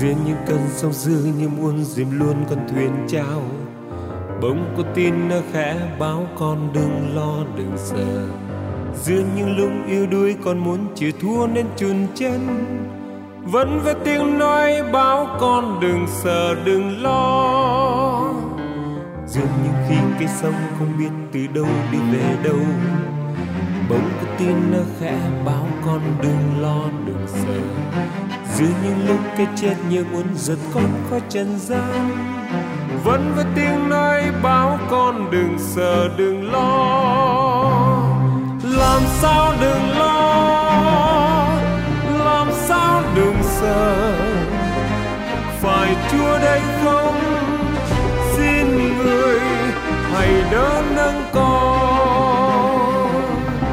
Duyên những cơn sóng dữ như muốn dìm luôn con thuyền trao. Bỗng có tin nó khẽ báo con đừng lo đừng sợ. Giữa những lúc yêu đuối con muốn chịu thua nên chùn chân. Vẫn với tiếng nói báo con đừng sợ đừng lo. Giữa những khi cây sông không biết từ đâu đi về đâu. Bỗng có tin nó khẽ báo con đừng lo đừng sợ. Giữa những lúc cái chết như muốn giật con khỏi trần gian. Vẫn với tiếng nói báo con đừng sợ đừng lo. Làm sao đừng lo, làm sao đừng sợ. Phải Chúa đây không, xin người hãy đỡ nâng con.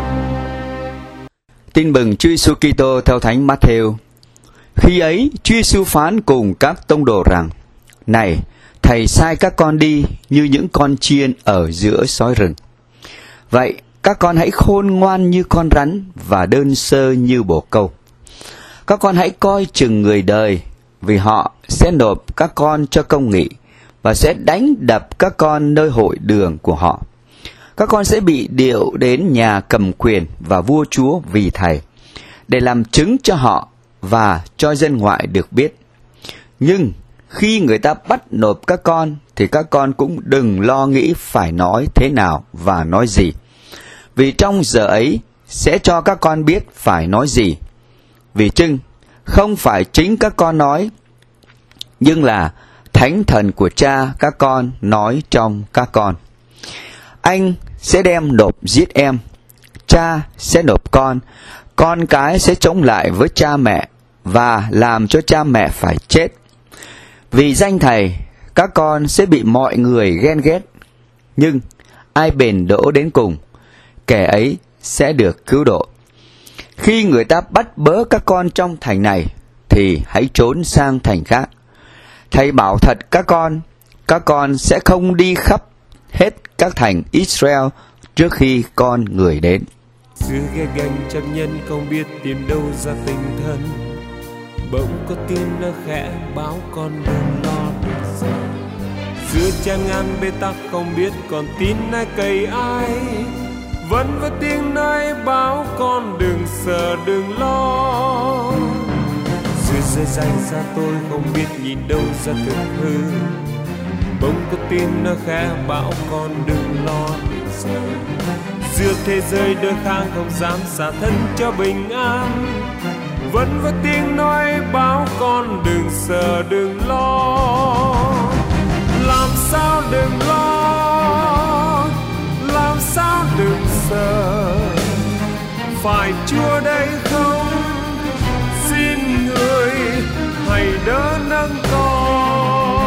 Tin mừng Chúa Giêsu Kitô theo Thánh Matthew. Khi ấy, Chúa Giêsu phán cùng các tông đồ rằng: Này, Thầy sai các con đi như những con chiên ở giữa sói rừng. Vậy, các con hãy khôn ngoan như con rắn và đơn sơ như bồ câu. Các con hãy coi chừng người đời, vì họ sẽ nộp các con cho công nghị và sẽ đánh đập các con nơi hội đường của họ. Các con sẽ bị điệu đến nhà cầm quyền và vua chúa vì Thầy, để làm chứng cho họ và cho dân ngoại được biết. Nhưng khi người ta bắt nộp các con thì các con cũng đừng lo nghĩ phải nói thế nào và nói gì. Vì trong giờ ấy sẽ cho các con biết phải nói gì. Vì chưng không phải chính các con nói, nhưng là Thánh Thần của Cha các con nói trong các con. Anh sẽ đem nộp giết em, cha sẽ nộp con cái sẽ chống lại với cha mẹ và làm cho cha mẹ phải chết. Vì danh Thầy, các con sẽ bị mọi người ghen ghét, nhưng ai bền đỗ đến cùng, kẻ ấy sẽ được cứu độ. Khi người ta bắt bớ các con trong thành này, thì hãy trốn sang thành khác. Thầy bảo thật các con sẽ không đi khắp hết các thành Israel trước khi con người đến. Giữa ghe gánh chấp nhân không biết tìm đâu ra tình thân. Bỗng có tin nó khẽ báo con đừng lo đừng sợ. Giữa chan ngàn bế tắc không biết còn tin ai cày ai. Vẫn với tiếng nói báo con đừng sợ đừng lo. Giữa dây danh xa tôi không biết nhìn đâu ra thực hư. Bỗng có tin nó khẽ bảo con đừng lo đừng sợ. Giữa thế giới đôi khang không dám xả thân cho bình an. Vẫn với tiếng nói báo con đừng sợ đừng lo. Làm sao đừng lo, làm sao đừng sợ. Phải Chúa đây không, xin người hãy đỡ nâng con.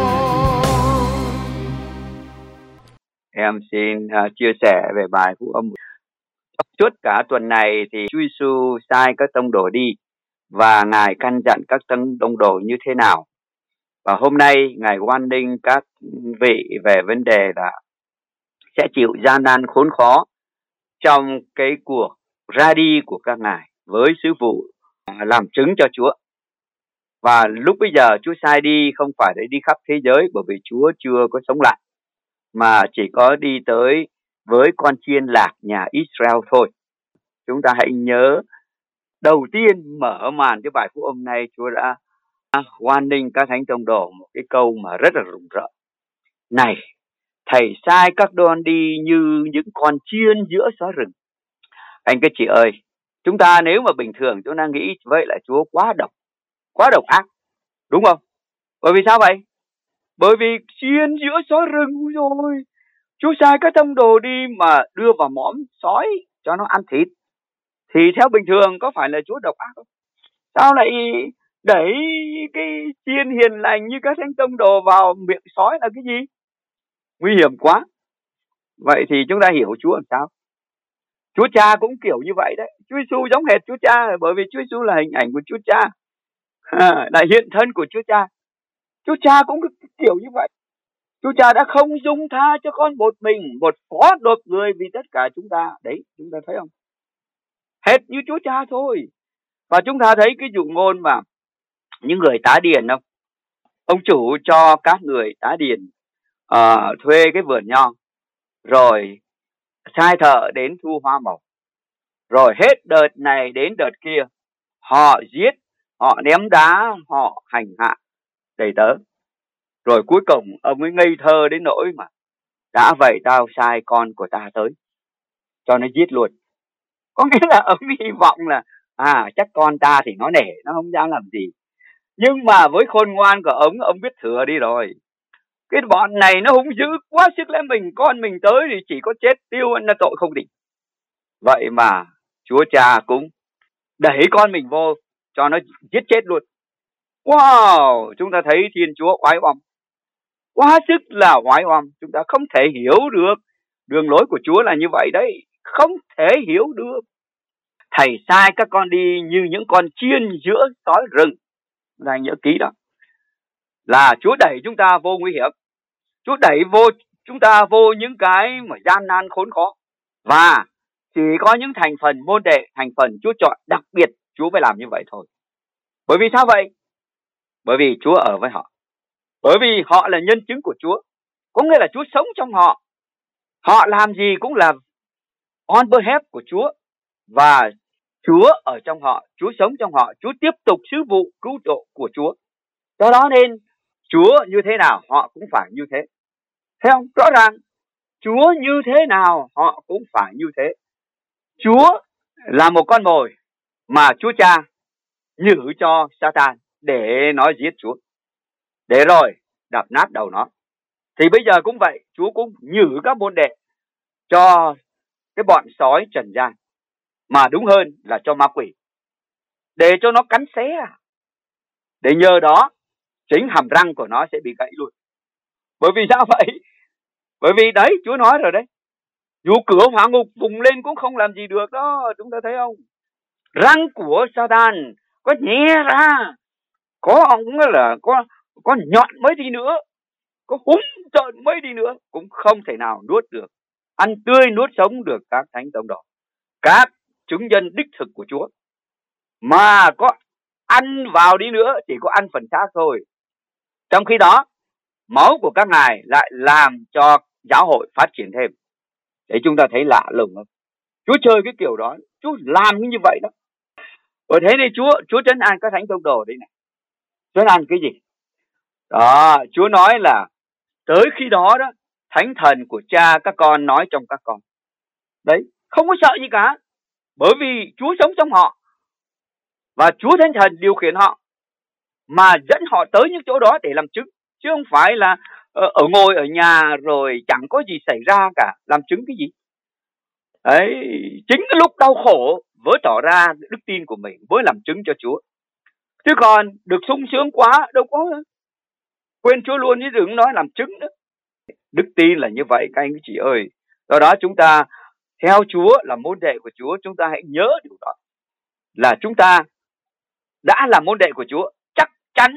Em xin chia sẻ về bài phúc âm. Suốt cả tuần này thì Chúa Giêsu sai các tông đồ đi và Ngài căn dặn các tông đồ như thế nào. Và hôm nay Ngài hoan nghênh các vị về vấn đề là sẽ chịu gian nan khốn khó trong cái cuộc ra đi của các ngài với sứ vụ làm chứng cho Chúa. Và lúc bây giờ Chúa sai đi không phải để đi khắp thế giới, bởi vì Chúa chưa có sống lại, mà chỉ có đi tới với con chiên lạc nhà Israel thôi. Chúng ta hãy nhớ, đầu tiên mở màn cái bài phúc âm này, Chúa đã hoan nghênh các thánh tông đồ một cái câu mà rất là rùng rợn. Này, Thầy sai các con đi như những con chiên giữa xó rừng. Anh các chị ơi, chúng ta nếu mà bình thường chúng ta nghĩ vậy là Chúa quá độc ác, đúng không? Bởi vì sao vậy? Bởi vì chiên giữa xó rừng rồi, Chúa sai các tông đồ đi mà đưa vào mõm sói cho nó ăn thịt, thì theo bình thường có phải là Chúa độc ác không? Sao lại đẩy cái chiên hiền lành như các thánh tông đồ vào miệng sói là cái gì? Nguy hiểm quá. Vậy thì chúng ta hiểu Chúa làm sao? Chúa Cha cũng kiểu như vậy đấy. Chúa Giêsu giống hệt Chúa Cha, bởi vì Chúa Giêsu là hình ảnh của Chúa Cha, là hiện thân của Chúa Cha. Chúa Cha cũng kiểu như vậy. Chúa Cha đã không dung tha cho con một mình, một phó đột người vì tất cả chúng ta. Đấy, chúng ta thấy không? Hệt như Chúa Cha thôi. Và chúng ta thấy cái dụ ngôn mà những người tá điền không? Ông chủ cho các người tá điền thuê cái vườn nho, rồi sai thợ đến thu hoa màu, rồi hết đợt này đến đợt kia họ giết, họ ném đá, họ hành hạ đầy tớ. Rồi cuối cùng ông ấy ngây thơ đến nỗi mà đã vậy tao sai con của ta tới cho nó giết luôn. Có nghĩa là ông hy vọng là chắc con ta thì nó nể, nó không dám làm gì. Nhưng mà với khôn ngoan của ông biết thừa đi rồi. Cái bọn này nó hung dữ quá sức, lẽ mình con mình tới thì chỉ có chết tiêu là tội không định. Vậy mà Chúa Cha cũng đẩy con mình vô cho nó giết chết luôn. Wow, chúng ta thấy Thiên Chúa oái oăm, quá sức là oái oăm. Chúng ta không thể hiểu được đường lối của Chúa là như vậy đấy, không thể hiểu được. Thầy sai các con đi như những con chiên giữa sói rừng. Này nhớ kỹ đó, là Chúa đẩy chúng ta vô nguy hiểm, Chúa đẩy chúng ta vô những cái mà gian nan khốn khó, và chỉ có những thành phần môn đệ, thành phần Chúa chọn đặc biệt Chúa mới làm như vậy thôi. Bởi vì sao vậy? Bởi vì Chúa ở với họ, bởi vì họ là nhân chứng của Chúa, có nghĩa là Chúa sống trong họ, họ làm gì cũng là on behalf của Chúa, và Chúa ở trong họ, Chúa sống trong họ, Chúa tiếp tục sứ vụ cứu độ của Chúa. Do đó nên Chúa như thế nào họ cũng phải như thế. Thấy không? Rõ ràng Chúa như thế nào họ cũng phải như thế. Chúa là một con mồi mà Chúa Cha nhử cho Satan để nó giết Chúa, để rồi đập nát đầu nó. Thì bây giờ cũng vậy, Chúa cũng nhử các môn đệ cho cái bọn sói trần gian, mà đúng hơn là cho ma quỷ, để cho nó cắn xé, để nhờ đó chính hàm răng của nó sẽ bị gãy luôn. Bởi vì sao vậy? Bởi vì đấy, Chúa nói rồi đấy, dù cửa hỏa ngục vùng lên cũng không làm gì được đó. Chúng ta thấy không? Răng của Satan có nhẹ ra, có nhọn mấy đi nữa, có hung tợn mấy đi nữa, cũng không thể nào nuốt được, ăn tươi nuốt sống được các thánh tông đồ, các chứng nhân đích thực của Chúa. Mà có ăn vào đi nữa chỉ có ăn phần xác thôi. Trong khi đó máu của các ngài lại làm cho giáo hội phát triển thêm. Để chúng ta thấy lạ lùng không? Chúa chơi cái kiểu đó, Chúa làm như vậy đó. Ở thế này Chúa trấn an các thánh tông đồ đây này. Trấn an cái gì? Đó, Chúa nói là tới khi đó đó, thánh thần của Cha các con nói trong các con. Đấy, không có sợ gì cả. Bởi vì Chúa sống trong họ, và Chúa Thánh Thần điều khiển họ, mà dẫn họ tới những chỗ đó để làm chứng, chứ không phải là ngồi ở nhà rồi chẳng có gì xảy ra cả, làm chứng cái gì. Đấy, chính cái lúc đau khổ mới tỏ ra đức tin của mình, mới làm chứng cho Chúa. Chứ còn được sung sướng quá đâu có, quên Chúa luôn, chứ đừng nói làm chứng nữa. Đức tin là như vậy các anh chị ơi. Do đó chúng ta theo Chúa, là môn đệ của Chúa, chúng ta hãy nhớ điều đó, là chúng ta đã là môn đệ của Chúa, chắc chắn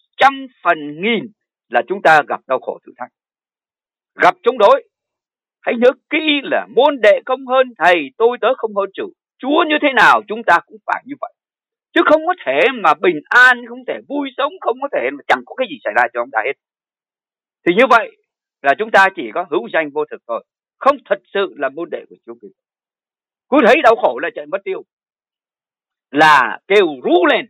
100% là chúng ta gặp đau khổ thử thách, gặp chống đối. Hãy nhớ kỹ là môn đệ không hơn thầy, tôi tớ không hơn chủ. Chúa như thế nào chúng ta cũng phải như vậy, chứ không có thể mà bình an, không thể vui sống, không có thể mà chẳng có cái gì xảy ra cho chúng ta hết. Thì như vậy là chúng ta chỉ có hữu danh vô thực thôi, không thật sự là môn đệ của Chúa Kitô. Cứ thấy đau khổ là chạy mất tiêu, là kêu rú lên.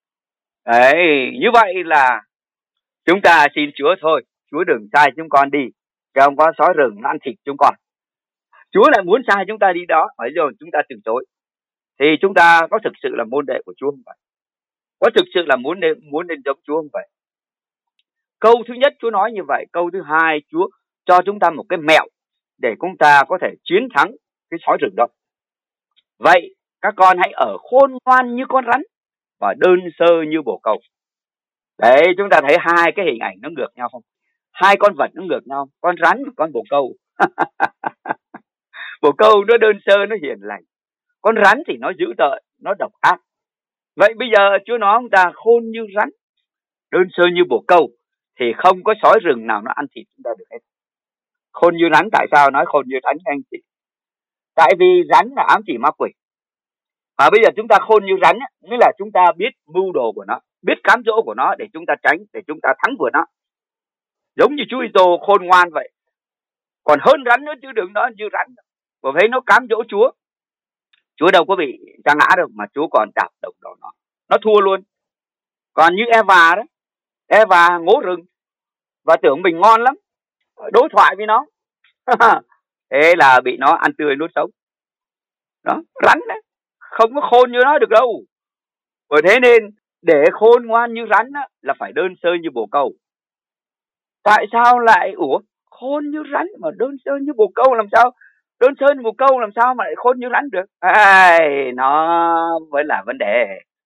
Đấy, như vậy là chúng ta xin Chúa thôi, Chúa đừng sai chúng con đi, chứ không có sói rừng nó ăn thịt chúng con. Chúa lại muốn sai chúng ta đi đó, phải rồi chúng ta từ chối, thì chúng ta có thực sự là môn đệ của Chúa không vậy? Có thực sự là muốn nên giống Chúa không vậy? Câu thứ nhất Chúa nói như vậy. Câu thứ hai Chúa cho chúng ta một cái mẹo để chúng ta có thể chiến thắng cái sói rừng đó. Vậy các con hãy ở khôn ngoan như con rắn và đơn sơ như bồ câu. Đấy, chúng ta thấy hai cái hình ảnh nó ngược nhau không? Hai con vật nó ngược nhau, con rắn và con bồ câu. Bồ câu nó đơn sơ, nó hiền lành. Con rắn thì nó dữ tợn, nó độc ác. Vậy bây giờ Chúa nói chúng ta khôn như rắn, đơn sơ như bồ câu, thì không có sói rừng nào nó ăn thịt chúng ta được hết. Khôn như rắn, tại sao nói khôn như rắn anh chị? Tại vì rắn là ám chỉ ma quỷ. Mà bây giờ chúng ta khôn như rắn, nghĩa là chúng ta biết mưu đồ của nó, biết cám dỗ của nó để chúng ta tránh, để chúng ta thắng vượt nó. Giống như Chúa Giêsu khôn ngoan vậy, còn hơn rắn nữa chứ đừng nói như rắn. Bởi thấy nó cám dỗ Chúa đâu có bị sa ngã đâu, mà Chúa còn đạp đầu nó thua luôn. Còn như Eva đó, Eva ngố rừng và tưởng mình ngon lắm, đối thoại với nó thế là bị nó ăn tươi nuốt sống. Đó, rắn đấy, không có khôn như nó được đâu. Bởi thế nên để khôn ngoan như rắn á, là phải đơn sơ như bồ câu. Tại sao lại khôn như rắn mà đơn sơ như bồ câu làm sao? Đơn sơ như bồ câu làm sao mà lại khôn như rắn được? Nó vẫn là vấn đề.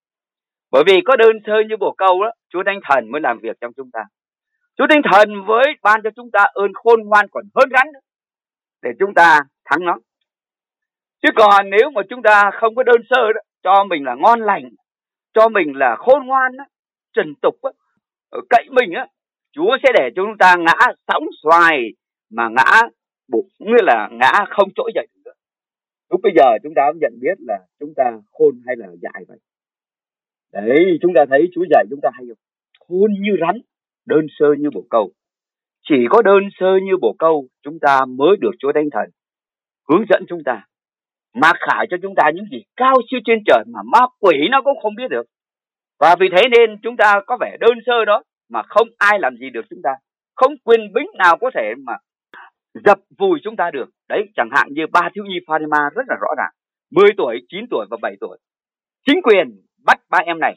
Bởi vì có đơn sơ như bồ câu đó, Chúa Thánh Thần mới làm việc trong chúng ta. Chúa Thánh Thần với ban cho chúng ta ơn khôn ngoan còn hơn rắn nữa, để chúng ta thắng nó. Chứ còn nếu mà chúng ta không có đơn sơ đó, cho mình là ngon lành, cho mình là khôn ngoan đó, trần tục đó, cậy mình á, Chúa sẽ để cho chúng ta ngã sóng xoài mà ngã bụng, như là ngã không trỗi dậy được nữa. Lúc bây giờ chúng ta cũng nhận biết là chúng ta khôn hay là dại vậy. Đấy, chúng ta thấy Chúa dạy chúng ta hay không? Khôn như rắn, đơn sơ như bồ câu. Chỉ có đơn sơ như bồ câu chúng ta mới được Chúa Thánh Thần hướng dẫn chúng ta, mặc khải cho chúng ta những gì cao siêu trên trời mà ma quỷ nó cũng không biết được. Và vì thế nên chúng ta có vẻ đơn sơ đó mà không ai làm gì được chúng ta, không quyền bính nào có thể mà dập vùi chúng ta được. Đấy, chẳng hạn như ba thiếu nhi Fatima rất là rõ ràng, 10 tuổi, 9 tuổi và 7 tuổi. Chính quyền bắt ba em này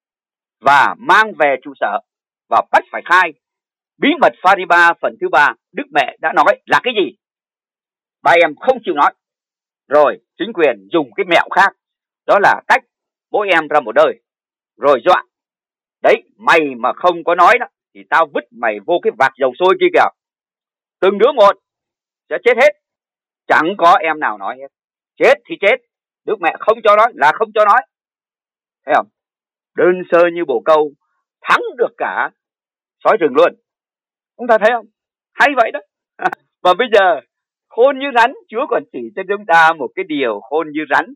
và mang về trụ sở và bắt phải khai bí mật Fatima phần thứ 3. Đức mẹ đã nói là cái gì? Ba em không chịu nói. Rồi chính quyền dùng cái mẹo khác, đó là tách mỗi em ra một đời, rồi dọa. Đấy, mày mà không có nói đó thì tao vứt mày vô cái vạc dầu sôi kia kìa. Từng đứa một sẽ chết hết. Chẳng có em nào nói hết. Chết thì chết, Đức mẹ không cho nói là không cho nói. Thấy không? Đơn sơ như bồ câu, thắng được cả sói rừng luôn. Chúng ta thấy không? Hay vậy đó. Và bây giờ khôn như rắn, Chúa còn chỉ cho chúng ta một cái điều khôn như rắn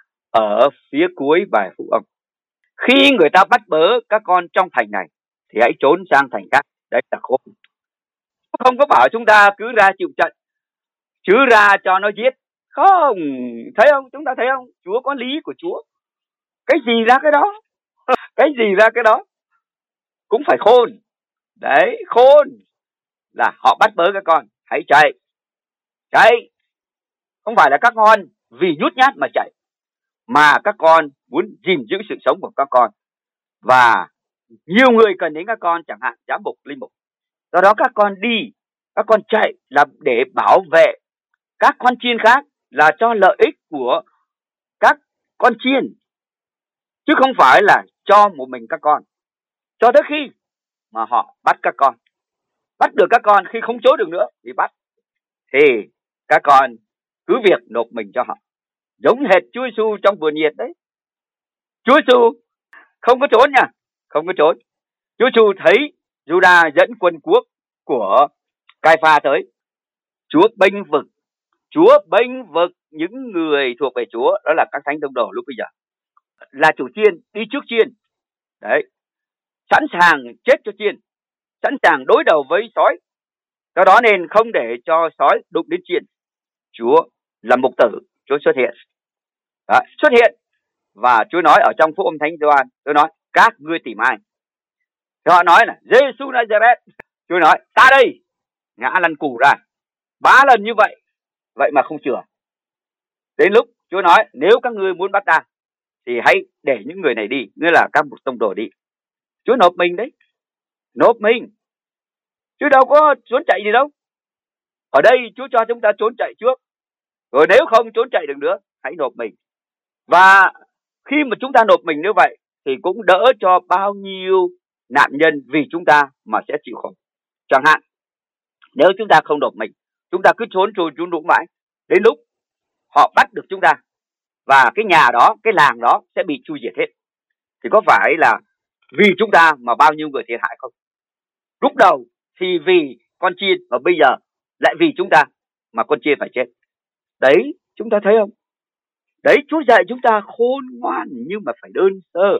ở phía cuối bài Phúc Âm. Khi người ta bắt bớ các con trong thành này thì hãy trốn sang thành khác. Đấy là khôn. Không có bảo chúng ta cứ ra chịu trận, chứ ra cho nó giết. Không, thấy không? Chúng ta thấy không? Chúa có lý của Chúa. Cái gì ra cái đó. Cái gì ra cái đó. Cũng phải khôn. Đấy, khôn là họ bắt bớ các con, hãy chạy. Chạy. Không phải là các con vì nhút nhát mà chạy, mà các con muốn gìn giữ sự sống của các con. Và nhiều người cần đến các con, chẳng hạn giám mục, linh mục. Do đó các con đi, các con chạy là để bảo vệ các con chiên khác, là cho lợi ích của các con chiên, chứ không phải là cho một mình các con. Cho tới khi mà họ bắt các con, bắt được các con, khi không chối được nữa thì bắt, thì các con cứ việc nộp mình cho họ. Giống hệt Chúa Giêsu trong vườn nhiệt đấy. Chúa Giêsu không có trốn nha, không có trốn. Chúa Giêsu thấy Juda dẫn quân quốc của Cai-pha tới, Chúa bênh vực những người thuộc về Chúa, đó là các thánh tông đồ lúc bây giờ, là chủ chiên, đi trước chiên. Đấy, sẵn sàng chết cho chiên, sẵn sàng đối đầu với sói. Do đó nên không để cho sói đụng đến chiên. Chúa là mục tử, Chúa xuất hiện. Đó, xuất hiện. Và Chúa nói ở trong Phúc Âm Thánh Gioan, Chúa nói các ngươi tìm ai? Thì họ nói là Giê-xu Nazareth. Chúa nói ta đây. Ngã lăn cù ra 3 lần như vậy, vậy mà không chừa. Đến lúc Chúa nói nếu các ngươi muốn bắt ta thì hãy để những người này đi, nghĩa là các mục tông đồ đi. Chúa nộp mình đấy, nộp mình, chứ đâu có trốn chạy gì đâu. Ở đây Chúa cho chúng ta trốn chạy trước, rồi nếu không trốn chạy được nữa hãy nộp mình. Và khi mà chúng ta nộp mình như vậy thì cũng đỡ cho bao nhiêu nạn nhân vì chúng ta mà sẽ chịu khổ. Chẳng hạn nếu chúng ta không nộp mình, chúng ta cứ trốn đúng mãi, đến lúc họ bắt được chúng ta và cái nhà đó, cái làng đó sẽ bị chui diệt hết, thì có phải là vì chúng ta mà bao nhiêu người thiệt hại không? Lúc đầu thì vì con chiên, và bây giờ lại vì chúng ta mà con chiên phải chết. Đấy, chúng ta thấy không? Đấy, Chúa dạy chúng ta khôn ngoan nhưng mà phải đơn sơ.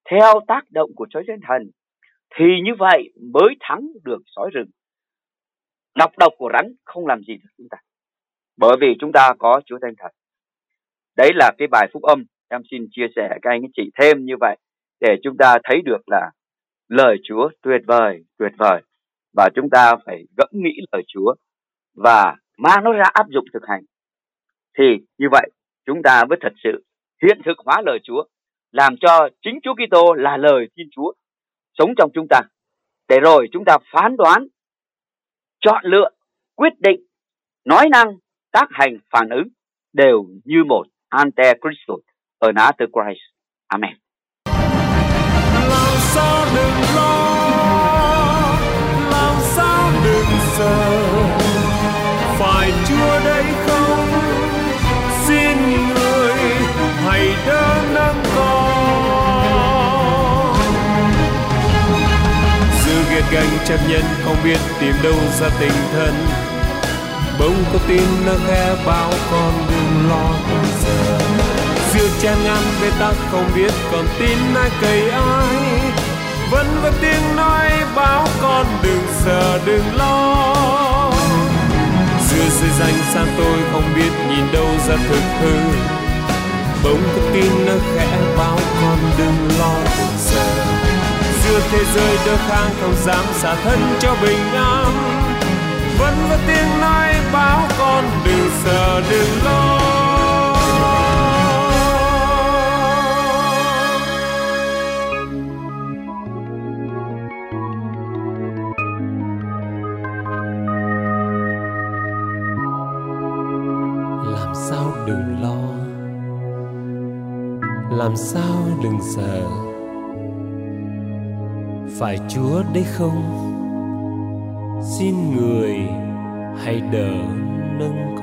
theo tác động của Chúa Thánh Thần, thì như vậy mới thắng được sói rừng. Độc của rắn không làm gì được chúng ta, bởi vì chúng ta có Chúa Thánh Thần. Đấy là cái bài phúc âm em xin chia sẻ các anh chị thêm như vậy, để chúng ta thấy được là lời Chúa tuyệt vời, và chúng ta phải ngẫm nghĩ lời Chúa và mang nó ra áp dụng thực hành. Thì như vậy chúng ta mới thật sự hiện thực hóa lời Chúa, làm cho chính Chúa Kitô là lời Thiên Chúa sống trong chúng ta, để rồi chúng ta phán đoán, chọn lựa, quyết định, nói năng, tác hành, phản ứng đều như một Antichrist, another Christ. Amen. Làm sao đừng lo, làm sao đừng sợ, phải Chúa đây không? Xin người hãy đỡ nâng con. Sự ghiệt gánh chấp nhận không biết tìm đâu ra tình thân, bỗng có tin nó khẽ báo con đừng lo đừng sợ. Sự chán ngán bế tắc không biết còn tin ai cậy ai, vẫn có tiếng nói báo con đừng sợ đừng lo. Giữa sự danh xa tôi không biết nhìn đâu ra thực hư, bỗng có tin nó khẽ báo con đừng lo đừng sợ. Giữa thế giới đơ khang không dám xả thân cho bình an, vẫn có tiếng nói báo con đừng sợ đừng lo. Làm sao đừng lo, làm sao đừng sợ, phải Chúa đấy không? Xin người hãy đỡ nâng